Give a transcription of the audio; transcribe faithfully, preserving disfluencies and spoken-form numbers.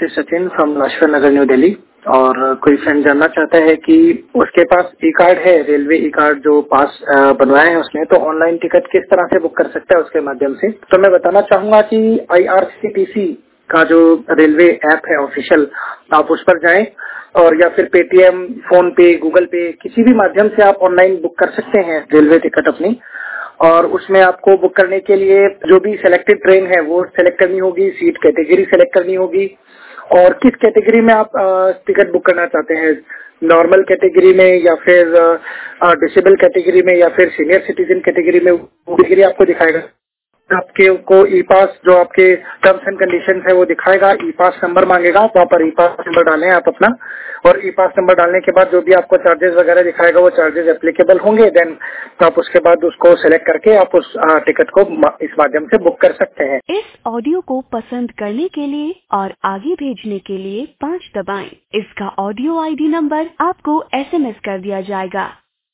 Is Sachin from Lajpat Nagar new Delhi. और कोई friend जानना चाहता है कि उसके पास ई कार्ड है, रेलवे ई कार्ड जो पास बनवाया है उसने, तो ऑनलाइन टिकट किस तरह से बुक कर सकता है उसके माध्यम से। तो मैं बताना चाहूंगा कि I R C T C का जो रेलवे ऐप है ऑफिशियल, आप उस पर जाएं और या फिर पेटीएम, फोन पे, गूगल पे, किसी भी माध्यम से आप ऑनलाइन बुक कर सकते हैं रेलवे टिकट अपनी। और उसमें आपको बुक करने के लिए जो भी सिलेक्टेड ट्रेन है वो सिलेक्ट करनी होगी, सीट कैटेगरी सिलेक्ट करनी होगी और किस कैटेगरी में आप टिकट बुक करना चाहते हैं, नॉर्मल कैटेगरी में या फिर डिसेबल कैटेगरी में या फिर सीनियर सिटीजन कैटेगरी में, वो कैटेगरी आपको दिखाएगा। आपके को ई पास जो आपके टर्म्स एंड कंडीशंस है वो दिखाएगा, ई पास नंबर मांगेगा, वहाँ पर ई पास नंबर डालें आप अपना, और ई पास नंबर डालने के बाद जो भी आपको चार्जेस वगैरह दिखाएगा वो चार्जेस एप्लीकेबल होंगे। देन तो आप उसके बाद उसको सेलेक्ट करके आप उस टिकट को इस माध्यम से बुक कर सकते हैं। इस ऑडियो को पसंद करने के लिए और आगे भेजने के लिए पाँच दबाएं। इसका ऑडियो आई डी नंबर आपको एस एम एस कर दिया जाएगा।